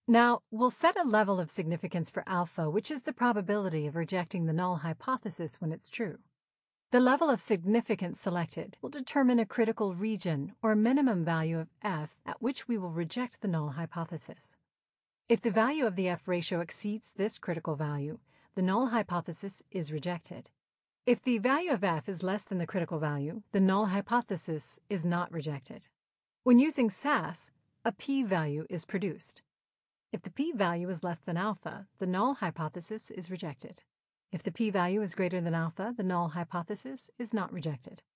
Now, we'll set a level of significance for alpha, which is the probability of rejecting the null hypothesis when it's true. The level of significance selected will determine a critical region or minimum value of f at which we will reject the null hypothesis. If the value of the f ratio exceeds this critical value, the null hypothesis is rejected. If the value of f is less than the critical value, the null hypothesis is not rejected. When using SAS, a p-value is produced. If the p-value is less than alpha, the null hypothesis is rejected. If the p-value is greater than alpha, the null hypothesis is not rejected.